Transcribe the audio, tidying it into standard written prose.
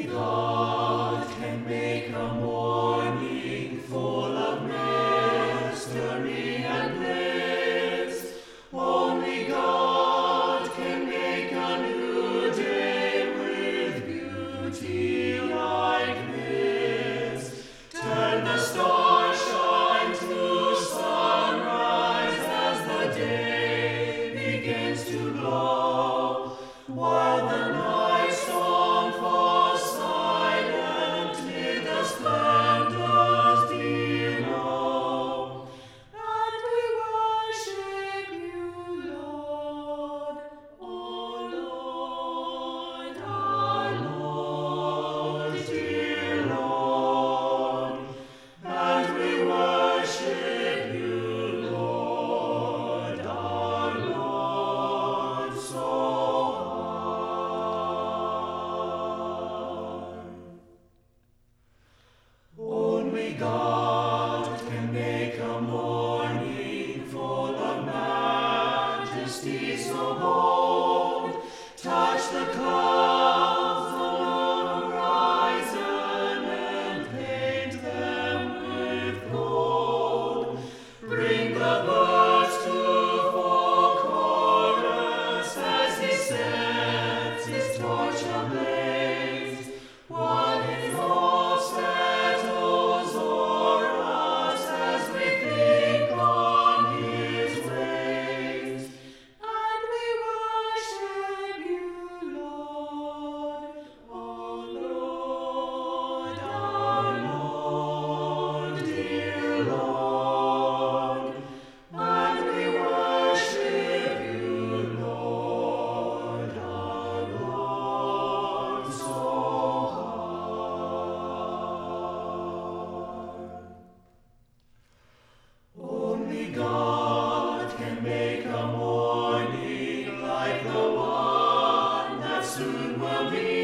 God can make a morning full of mystery and bliss. Only God can make a new day with beauty like this. Turn the starshine to sunrise as the day begins to glow, while the night song falls silent mid the splendors below. And we worship you, Lord, O Lord, our Lord, dear Lord. And we worship you, Lord, our Lord, so high. Only God can make a morning full of majesty so bold, touch the clouds along the horizon and paint them with gold. Bring the birds to full chorus as he sets his torch ablaze, while his all settles o'er us as we think on his ways. And we worship you, Lord, O Lord, our Lord, dear Lord. And we worship you, Lord, our Lord, so high. Only God can make a morning like the one that soon will be.